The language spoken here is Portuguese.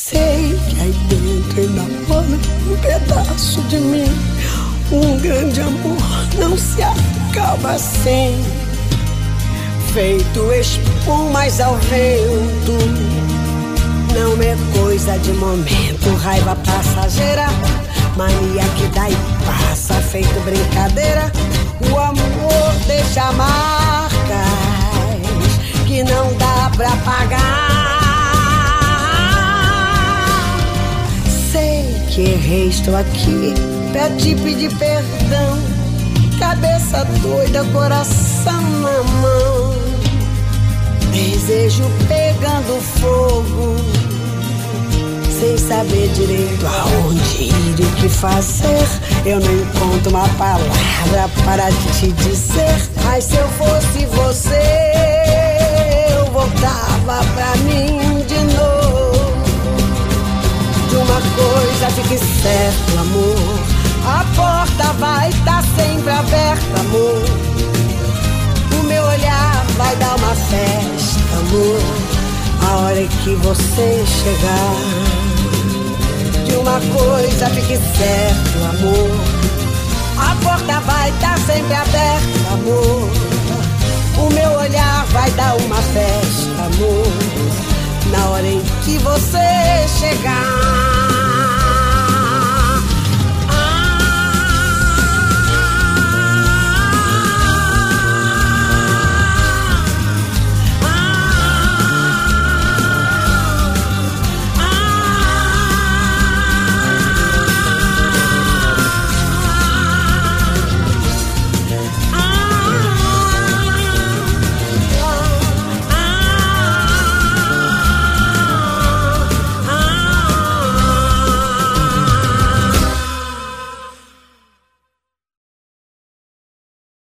Sei que aí dentro ainda mora um pedaço de mim. Um grande amor não se acaba assim, feito espumas ao vento. Não é coisa de momento, raiva passageira, mania que dá e passa, feito brincadeira. O amor deixa marcas que não dá pra pagar. Sei que errei, estou aqui pra te pedir perdão. Cabeça doida, coração na mão, desejo pegando fogo, sem saber direito aonde ir e o que fazer. Eu não encontro uma palavra para te dizer. Mas se eu fosse você, eu voltava pra mim de novo. De uma coisa fique certo, amor, a porta vai estar sempre aberta, amor. O meu olhar vai dar uma festa, amor, a hora em que você chegar. De uma coisa fique certo, amor, a porta vai estar sempre aberta, amor. O meu olhar vai dar uma festa, amor, na hora em que você chegar.